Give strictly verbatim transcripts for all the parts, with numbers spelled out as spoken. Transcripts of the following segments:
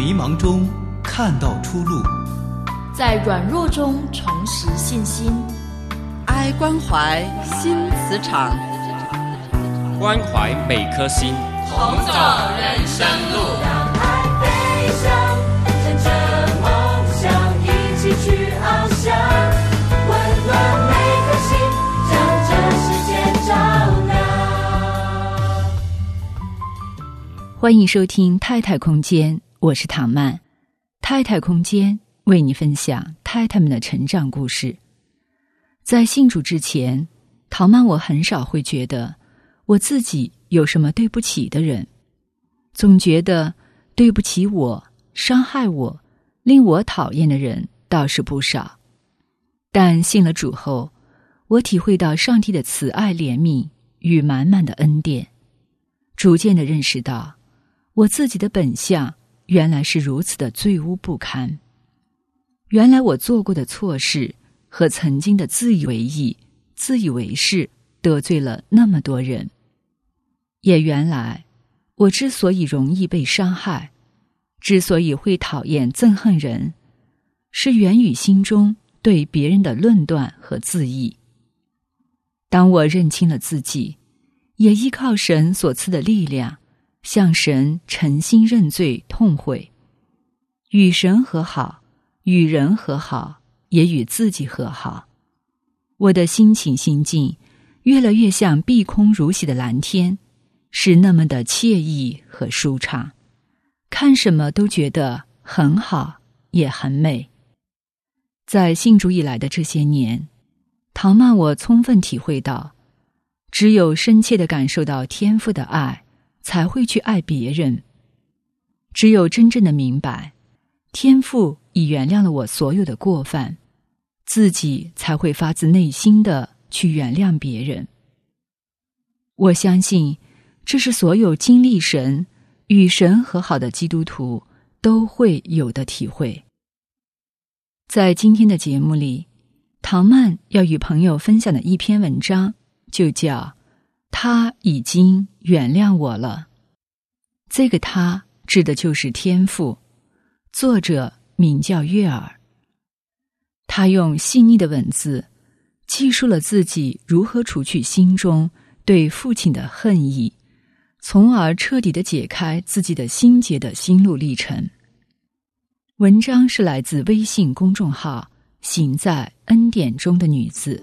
迷茫中看到出路， 在软弱中重拾信心。 爱关怀新磁场， 关怀每颗心， 同走人生路。 让爱飞翔，乘着梦想一起去翱翔，温暖每颗心，将这世界照亮。 欢迎收听太太空间，我是唐曼。太太空间为你分享太太们的成长故事。在信主之前，唐曼我很少会觉得我自己有什么对不起的人，总觉得对不起我、伤害我、令我讨厌的人倒是不少。但信了主后，我体会到上帝的慈爱怜悯与满满的恩典，逐渐地认识到我自己的本相原来是如此的罪污不堪。原来我做过的错事和曾经的自以为意、自以为是得罪了那么多人。也原来我之所以容易被伤害，之所以会讨厌憎恨人，是源于心中对别人的论断和自义。当我认清了自己，也依靠神所赐的力量，向神诚心认罪痛悔，与神和好，与人和好，也与自己和好。我的心情心境越来越像碧空如洗的蓝天，是那么的惬意和舒畅，看什么都觉得很好，也很美。在信主以来的这些年，唐曼我充分体会到，只有深切地感受到天父的爱，才会去爱别人。只有真正的明白天父已原谅了我所有的过犯，自己才会发自内心的去原谅别人。我相信这是所有经历神与神和好的基督徒都会有的体会。在今天的节目里，唐曼要与朋友分享的一篇文章就叫他已经原谅我了。这个他指的就是天父，作者名叫悦耳。他用细腻的文字记述了自己如何除去心中对父亲的恨意，从而彻底地解开自己的心结的心路历程。文章是来自微信公众号行在恩典中的女子。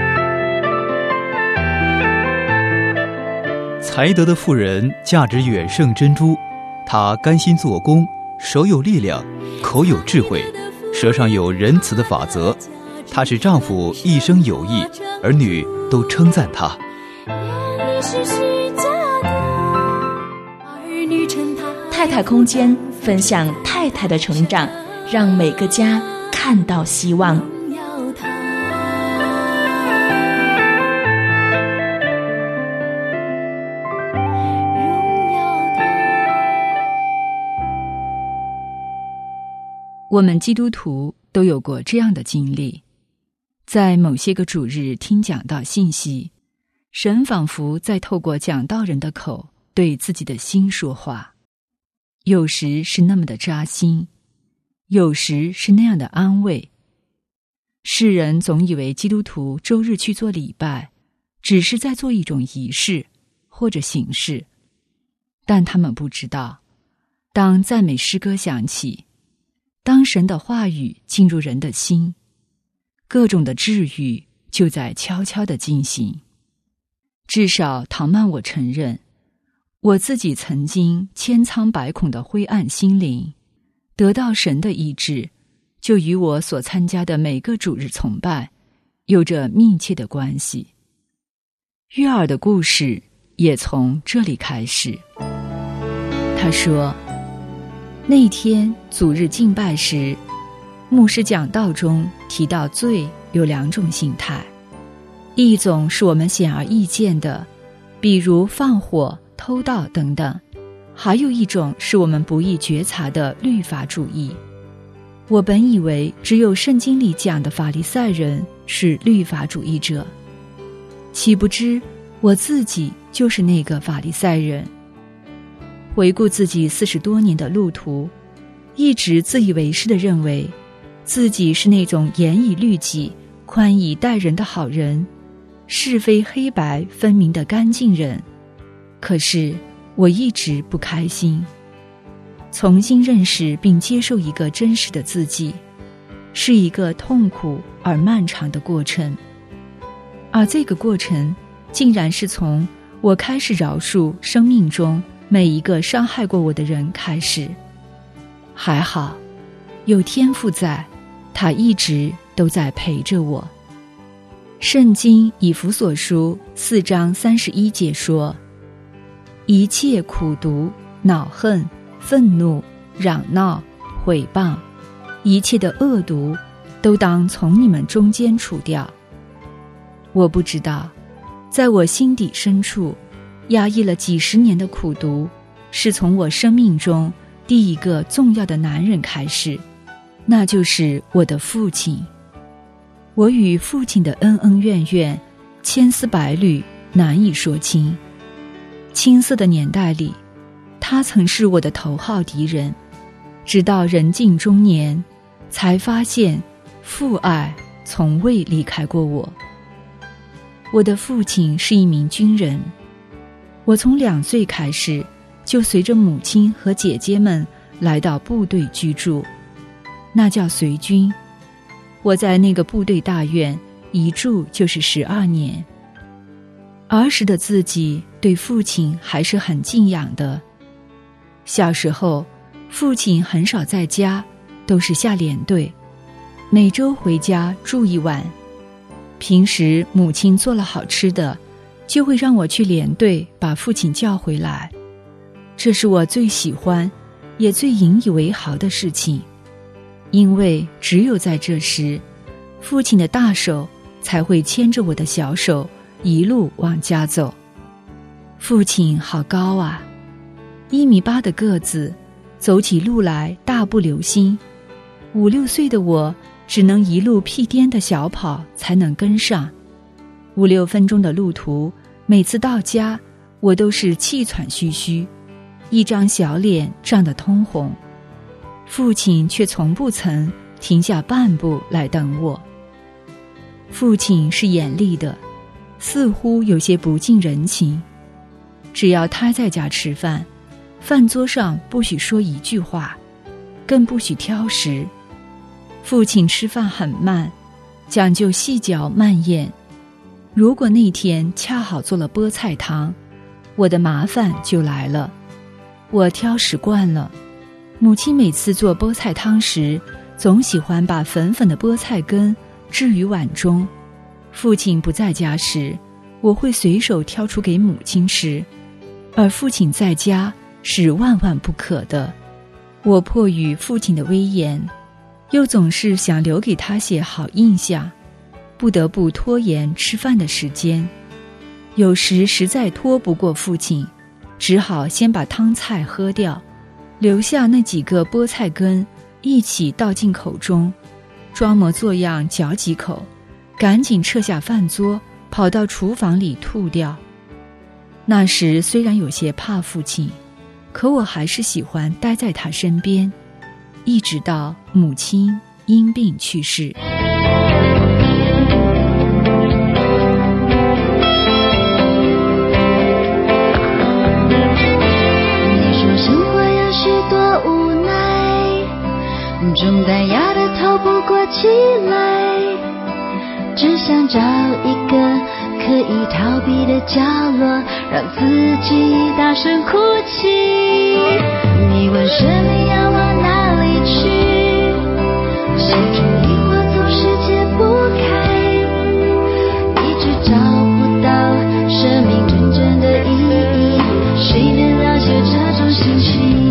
才德的妇人价值远胜珍珠，她甘心做工，手有力量，口有智慧，舌上有仁慈的法则。她使丈夫一生有益，儿女都称赞她。 太太空间分享太太的成长，让每个家看到希望。 我们基督徒都有过这样的经历，在某些个主日听讲道信息，神仿佛在透过讲道人的口对自己的心说话，有时是那么的扎心，有时是那样的安慰。世人总以为基督徒周日去做礼拜只是在做一种仪式或者形式，但他们不知道，当赞美诗歌响起，当神的话语进入人的心，各种的治愈就在悄悄地进行。至少唐曼我承认，我自己曾经千疮百孔的灰暗心灵，得到神的医治，就与我所参加的每个主日崇拜有着密切的关系。悦耳的故事也从这里开始。他说，那天主日敬拜时，牧师讲道中提到罪有两种形态，一种是我们显而易见的，比如放火、偷盗等等，还有一种是我们不易觉察的律法主义。我本以为只有圣经里讲的法利赛人是律法主义者，岂不知我自己就是那个法利赛人。回顾自己四十多年的路途， 一直自以为是地认为自己是那种严以律己、宽以待人的好人，是非黑白分明的干净人。可是我一直不开心。重新认识并接受一个真实的自己，是一个痛苦而漫长的过程。而这个过程竟然是从我开始饶恕生命中每一个伤害过我的人开始。还好有天父在，他一直都在陪着我。圣经以弗所书四章三十一节说，一切苦毒、恼恨、愤怒、嚷闹、毁谤，一切的恶毒都当从你们中间除掉。我不知道，在我心底深处压抑了几十年的苦毒，是从我生命中第一个重要的男人开始，那就是我的父亲。我与父亲的恩恩怨怨，千丝百缕，难以说清。青涩的年代里，他曾是我的头号敌人，直到人近中年，才发现父爱从未离开过我。我的父亲是一名军人，我从两岁开始就随着母亲和姐姐们来到部队居住，那叫随军。我在那个部队大院一住就是十二年。儿时的自己对父亲还是很敬仰的。小时候，父亲很少在家，都是下连队，每周回家住一晚。平时母亲做了好吃的，就会让我去连队把父亲叫回来。这是我最喜欢也最引以为豪的事情，因为只有在这时，父亲的大手才会牵着我的小手一路往家走。父亲好高啊，一米八的个子，走起路来大步流星。五六岁的我只能一路屁颠的小跑才能跟上。五六分钟的路途，每次到家我都是气喘吁吁，一张小脸涨得通红。父亲却从不曾停下半步来等我。父亲是严厉的，似乎有些不近人情。只要他在家吃饭，饭桌上不许说一句话，更不许挑食。父亲吃饭很慢，讲究细嚼慢咽。如果那天恰好做了菠菜汤，我的麻烦就来了。我挑食惯了，母亲每次做菠菜汤时，总喜欢把粉粉的菠菜根置于碗中。父亲不在家时，我会随手挑出给母亲吃，而父亲在家是万万不可的。我迫于父亲的威严，又总是想留给他些好印象，不得不拖延吃饭的时间。有时实在拖不过父亲，只好先把汤菜喝掉，留下那几个菠菜根一起倒进口中，装模作样嚼几口，赶紧撤下饭桌，跑到厨房里吐掉。那时虽然有些怕父亲，可我还是喜欢待在他身边，一直到母亲因病去世。 你说生活有许多无奈，重担压得透不过气来，只想找一个可以逃避的角落，让自己大声哭泣。你问生命要往哪里去，心中疑惑总是解不开，一直找不到生命真正的意义，谁能了解这种心情？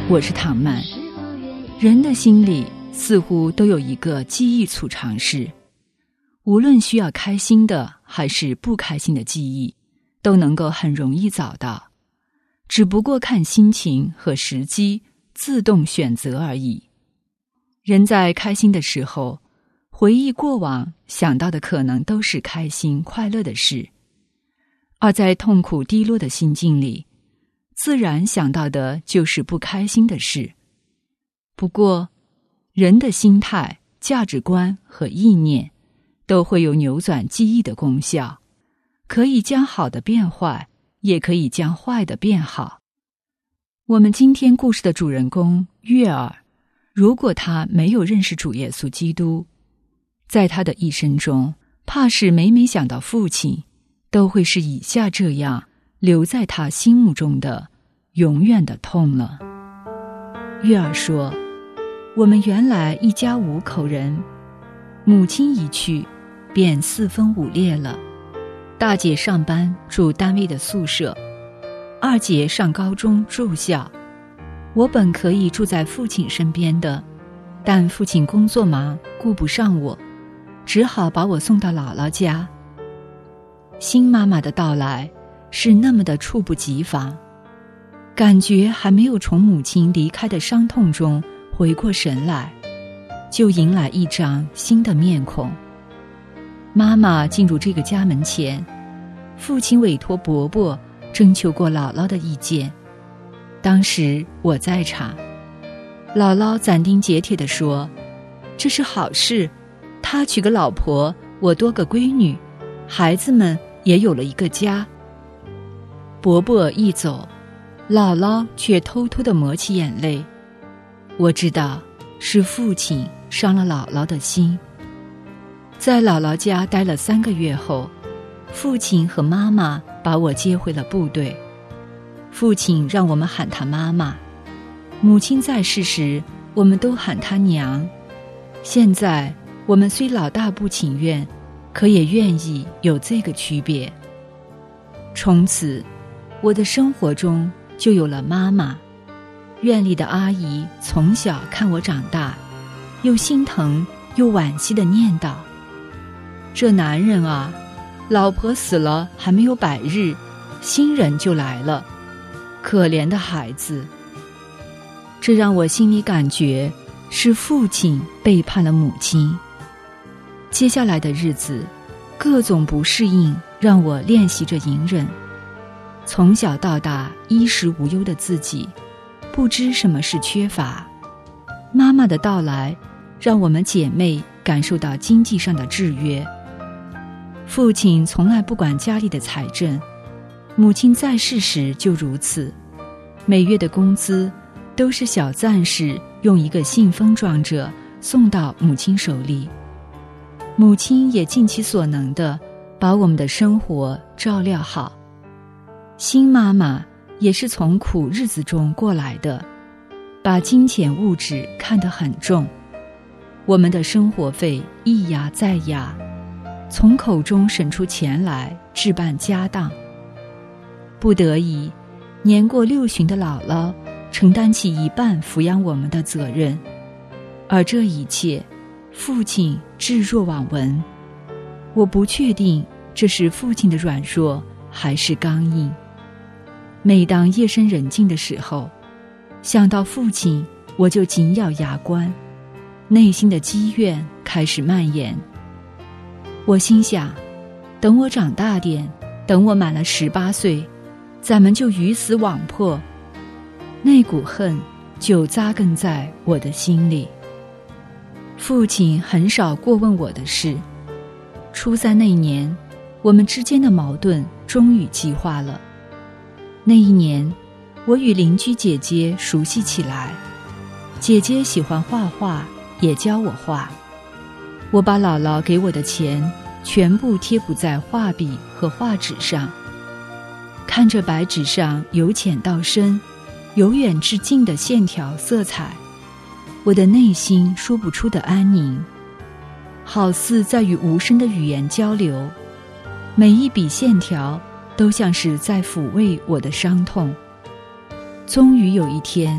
我是唐曼。人的心里似乎都有一个记忆储藏室，无论需要开心的还是不开心的记忆，都能够很容易找到，只不过看心情和时机自动选择而已。人在开心的时候，回忆过往，想到的可能都是开心快乐的事，而在痛苦低落的心境里，自然想到的就是不开心的事。不过，人的心态、价值观和意念都会有扭转记忆的功效，可以将好的变坏，也可以将坏的变好。我们今天故事的主人公月儿，如果他没有认识主耶稣基督，在他的一生中，怕是每每想到父亲，都会是以下这样留在他心目中的永远的痛了。月儿说，我们原来一家五口人，母亲一去便四分五裂了。大姐上班住单位的宿舍，二姐上高中住校。我本可以住在父亲身边的，但父亲工作忙，顾不上我，只好把我送到姥姥家。新妈妈的到来是那么的猝不及防，感觉还没有从母亲离开的伤痛中回过神来，就迎来一张新的面孔。妈妈进入这个家门前，父亲委托伯伯征求过姥姥的意见，当时我在场。姥姥斩钉截铁地说，这是好事，他娶个老婆，我多个闺女，孩子们也有了一个家。伯伯一走，姥姥却偷偷地抹起眼泪。我知道是父亲伤了姥姥的心。在姥姥家待了三个月后，父亲和妈妈把我接回了部队。父亲让我们喊他妈妈，母亲在世时我们都喊她娘。现在我们虽老大不情愿，可也愿意有这个区别。从此我的生活中就有了妈妈。院里的阿姨从小看我长大，又心疼又惋惜地念叨，这男人啊，老婆死了还没有百日，新人就来了，可怜的孩子。这让我心里感觉是父亲背叛了母亲。接下来的日子，各种不适应让我练习着隐忍。从小到大衣食无忧的自己，不知什么是缺乏。妈妈的到来让我们姐妹感受到经济上的制约。父亲从来不管家里的财政，母亲在世时就如此，每月的工资都是小战士用一个信封装着送到母亲手里。母亲也尽其所能地把我们的生活照料好。新妈妈也是从苦日子中过来的，把金钱物质看得很重。我们的生活费一压再压，从口中省出钱来置办家当。不得已，年过六旬的姥姥承担起一半抚养我们的责任，而这一切，父亲置若罔闻。我不确定这是父亲的软弱还是刚硬。每当夜深人静的时候，想到父亲，我就紧咬牙关，内心的积怨开始蔓延。我心想，等我长大点，等我满了十八岁，咱们就鱼死网破。那股恨就扎根在我的心里。父亲很少过问我的事。初三那年，我们之间的矛盾终于激化了。那一年，我与邻居姐姐熟悉起来，姐姐喜欢画画，也教我画。我把姥姥给我的钱全部贴补在画笔和画纸上，看着白纸上由浅到深、由远至近的线条色彩，我的内心说不出的安宁，好似在与无声的语言交流。每一笔线条都像是在抚慰我的伤痛。终于有一天，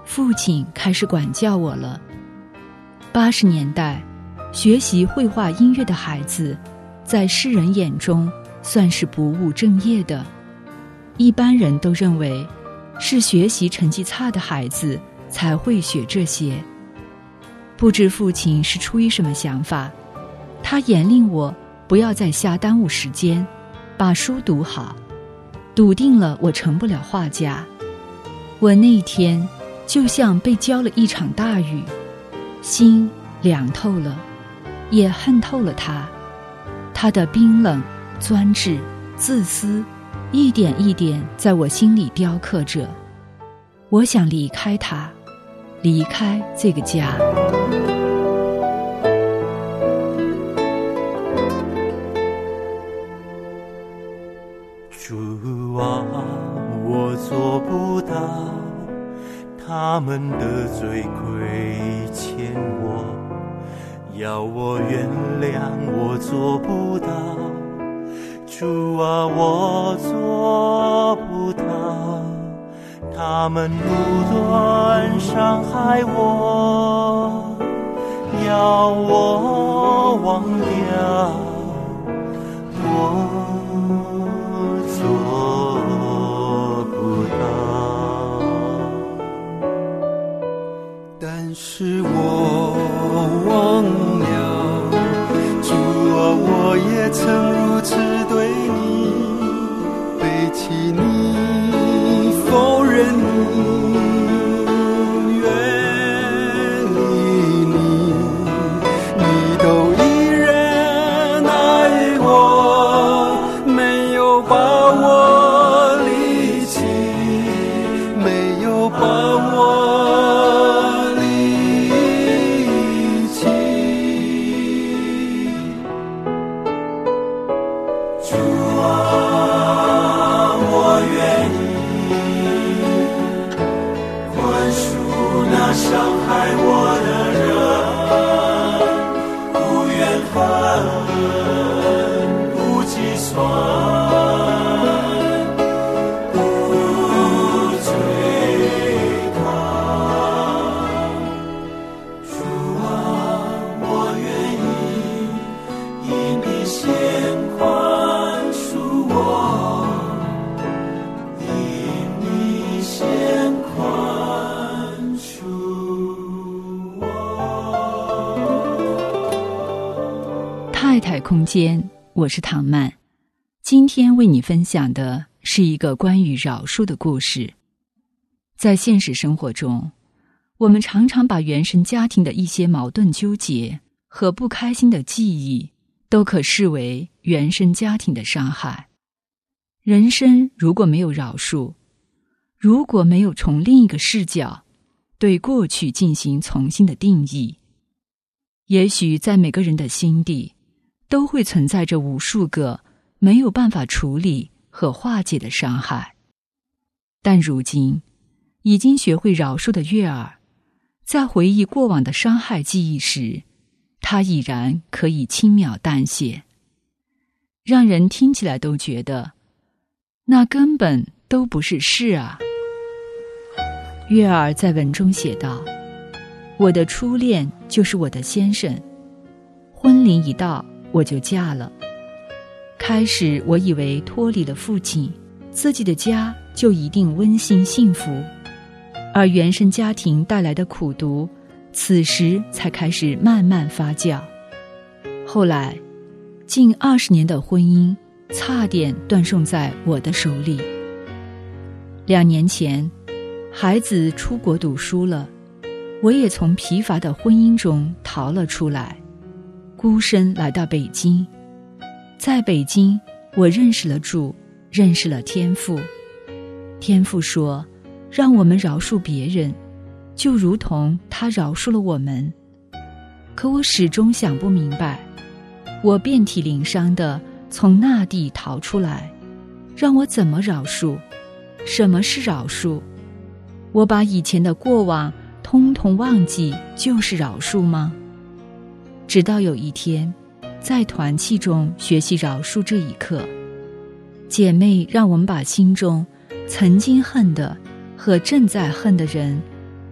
父亲开始管教我了。八十年代，学习绘画音乐的孩子，在世人眼中算是不务正业的。一般人都认为，是学习成绩差的孩子才会学这些。不知父亲是出于什么想法，他严令我不要再瞎耽误时间，把书读好，笃定了我成不了画家。我那一天就像被浇了一场大雨，心凉透了，也恨透了他。他的冰冷、专制、自私，一点一点在我心里雕刻着。我想离开他，离开这个家。 主啊，我做不到，他们得罪亏欠我，要我原谅我做不到。主啊，我做不到，他们不断伤害我，要我忘掉，我做不到。但是我忘了，主啊，我也曾如此对你背弃你，否认你，远离你，你都依然爱我，没有把我离弃，没有把我离弃。主啊，我愿意宽恕那伤害我的人，不怨恨，不计算，不追讨。主啊，我愿意因你先宽恕我，因你先宽恕我。 太太空间，我是唐曼。今天为你分享的是一个关于饶恕的故事。在现实生活中，我们常常把原生家庭的一些矛盾纠结和不开心的记忆，都可视为原生家庭的伤害。人生如果没有饶恕，如果没有从另一个视角对过去进行重新的定义，也许在每个人的心底都会存在着无数个没有办法处理和化解的伤害。但如今已经学会饶恕的月儿，在回忆过往的伤害记忆时，他已然可以轻描淡写，让人听起来都觉得那根本都不是事啊。月儿在文中写道：我的初恋就是我的先生，婚龄一到我就嫁了。开始我以为脱离了父亲，自己的家就一定温馨幸福，而原生家庭带来的苦毒，此时才开始慢慢发酵。后来近二十年的婚姻差点断送在我的手里。两年前孩子出国读书了，我也从疲乏的婚姻中逃了出来，孤身来到北京。在北京，我认识了主，认识了天父。天父说，让我们饶恕别人，就如同他饶恕了我们。可我始终想不明白，我遍体鳞伤地从那地逃出来，让我怎么饶恕？什么是饶恕？我把以前的过往通通忘记，就是饶恕吗？直到有一天，在团契中学习饶恕这一刻，姐妹让我们把心中曾经恨的和正在恨的人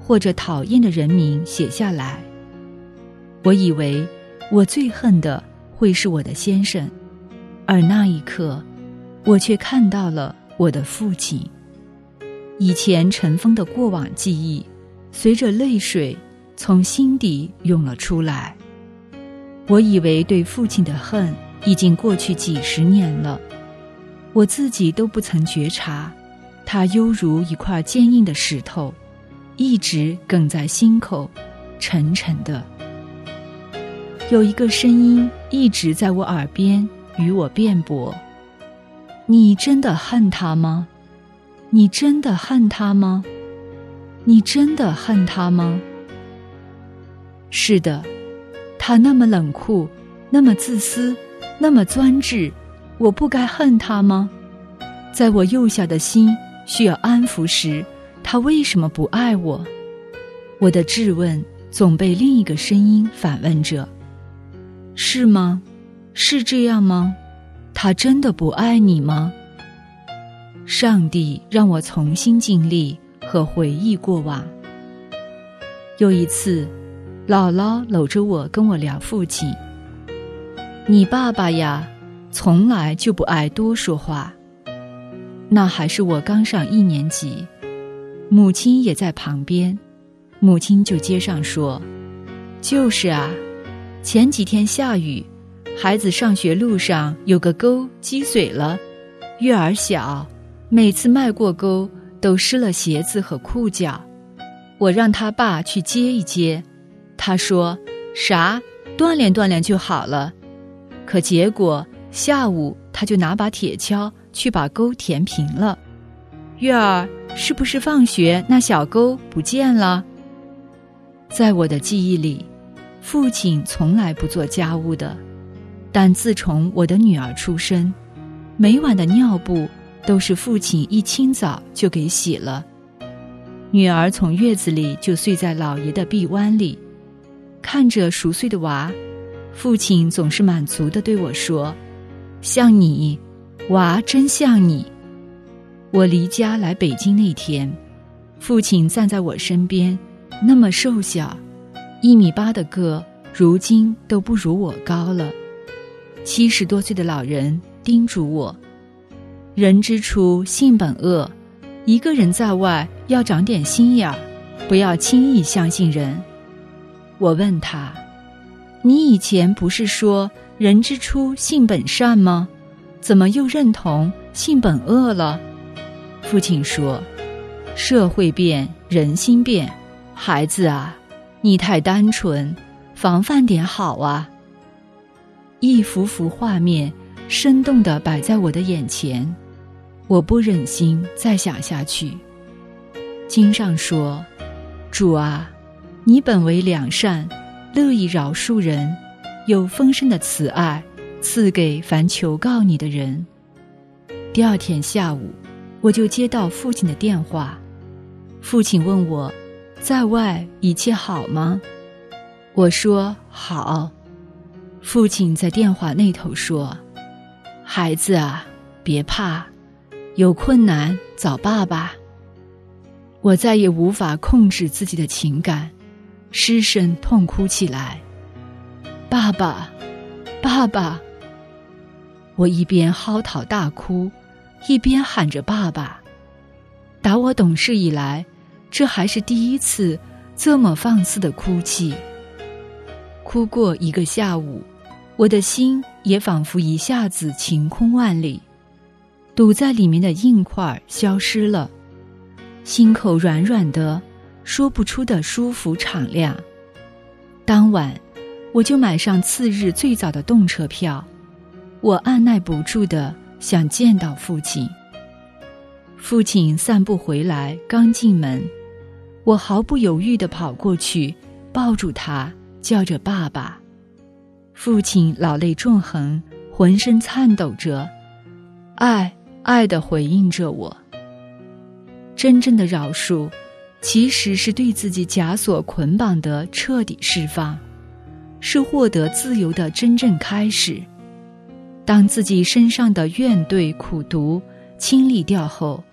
或者讨厌的人名写下来。我以为我最恨的会是我的先生，而那一刻，我却看到了我的父亲。以前尘封的过往记忆，随着泪水从心底涌了出来。我以为对父亲的恨已经过去几十年了，我自己都不曾觉察，它犹如一块坚硬的石头，一直哽在心口，沉沉的。有一个声音一直在我耳边与我辩驳：你真的恨他吗？你真的恨他吗？你真的恨他吗？是的，他那么冷酷，那么自私，那么专制，我不该恨他吗？在我幼小的心需要安抚时，他为什么不爱我？我的质问总被另一个声音反问着：是吗？是这样吗？他真的不爱你吗？上帝让我重新经历和回忆过往。有一次，姥姥搂着我跟我聊父亲：你爸爸呀，从来就不爱多说话。那还是我刚上一年级，母亲也在旁边，母亲就接上说：就是啊，前几天下雨，孩子上学路上有个沟积水了，月儿小，每次迈过沟都湿了鞋子和裤脚，我让他爸去接一接，他说啥，锻炼锻炼就好了。可结果下午他就拿把铁锹去把沟填平了。月儿，是不是放学那小沟不见了？在我的记忆里，父亲从来不做家务的，但自从我的女儿出生，每晚的尿布都是父亲一清早就给洗了。女儿从月子里就睡在老爷的臂弯里，看着熟睡的娃，父亲总是满足地对我说：像你，娃真像你。我离家来北京那天，父亲站在我身边，那么瘦小，一米八的个，如今都不如我高了。七十多岁的老人叮嘱我：人之初性本恶，一个人在外要长点心眼儿，不要轻易相信人。我问他：你以前不是说人之初性本善吗？怎么又认同性本恶了？父亲说：社会变，人心变，孩子啊，你太单纯，防范点好啊。一幅幅画面生动地摆在我的眼前，我不忍心再想下去。经上说：主啊，你本为良善，乐意饶恕人，有丰盛的慈爱赐给凡求告你的人。第二天下午，我就接到父亲的电话，父亲问我在外一切好吗？我说好。父亲在电话那头说：孩子啊，别怕，有困难找爸爸。我再也无法控制自己的情感，失声痛哭起来：爸爸，爸爸！我一边嚎啕大哭，一边喊着爸爸。打我懂事以来，这还是第一次这么放肆的哭泣。哭过一个下午，我的心也仿佛一下子晴空万里，堵在里面的硬块消失了，心口软软的，说不出的舒服敞亮。当晚我就买上次日最早的动车票，我按耐不住的想见到父亲。父亲散步回来，刚进门，我毫不犹豫地跑过去，抱住他，叫着爸爸。父亲老泪纵横，浑身颤抖着，爱爱地回应着我。真正的饶恕，其实是对自己枷锁捆绑的彻底释放，是获得自由的真正开始。当自己身上的怨怼苦毒清理掉后，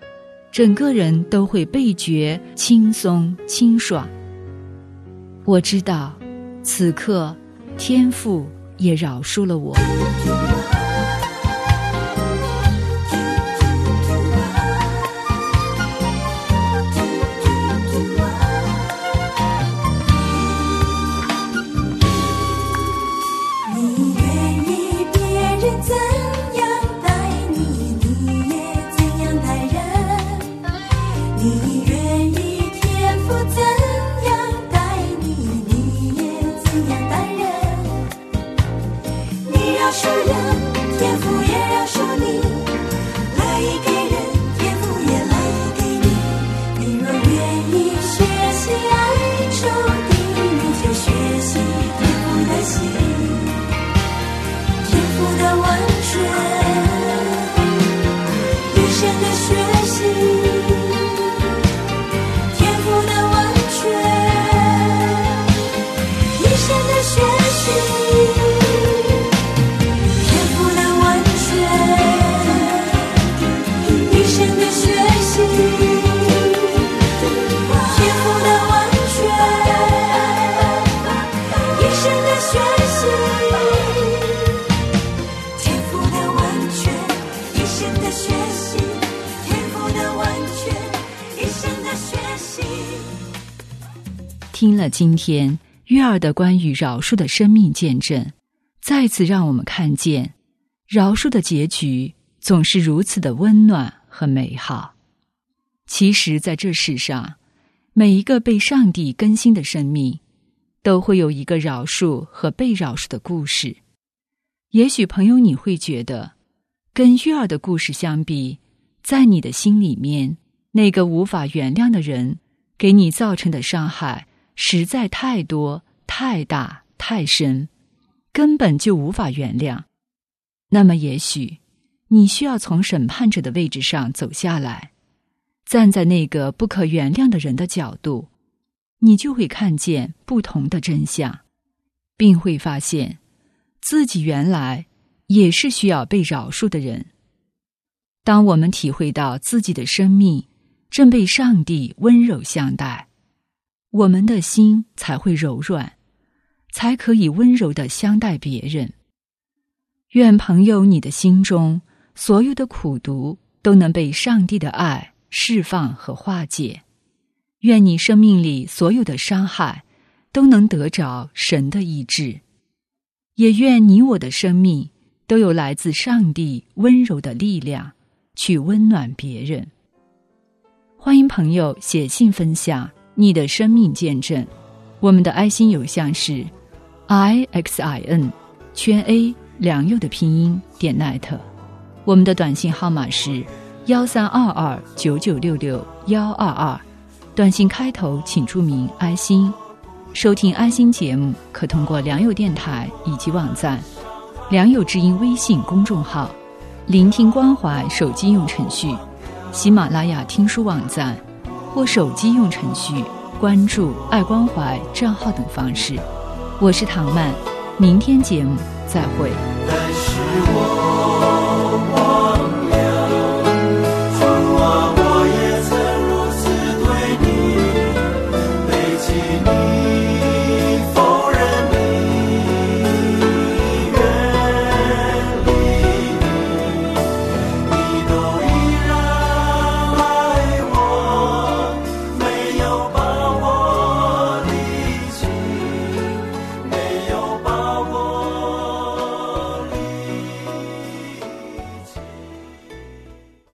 整个人都会倍觉轻松清爽。我知道，此刻天父也饶恕了我。听了今天约尔的关于饶恕的生命见证，再次让我们看见饶恕的结局总是如此的温暖和美好。其实在这世上，每一个被上帝更新的生命都会有一个饶恕和被饶恕的故事。也许朋友你会觉得，跟约尔的故事相比，在你的心里面，那个无法原谅的人给你造成的伤害实在太多、太大、太深，根本就无法原谅。那么也许你需要从审判者的位置上走下来，站在那个不可原谅的人的角度，你就会看见不同的真相，并会发现自己原来也是需要被饶恕的人。当我们体会到自己的生命正被上帝温柔相待，我们的心才会柔软，才可以温柔地相待别人。愿朋友你的心中所有的苦毒都能被上帝的爱释放和化解，愿你生命里所有的伤害都能得着神的医治，也愿你我的生命都有来自上帝温柔的力量去温暖别人。欢迎朋友写信分享你的生命见证，我们的爱心邮箱是 i x i n 圈 a 良友的拼音点 net， 我们的短信号码是幺三二二九九六六幺二二，短信开头请注明爱心。收听爱心节目可通过良友电台以及网站、良友之音微信公众号、聆听关怀手机用程序、喜马拉雅听书网站或手机用程序关注爱关怀账号等方式。我是唐曼，明天节目再会。 但是我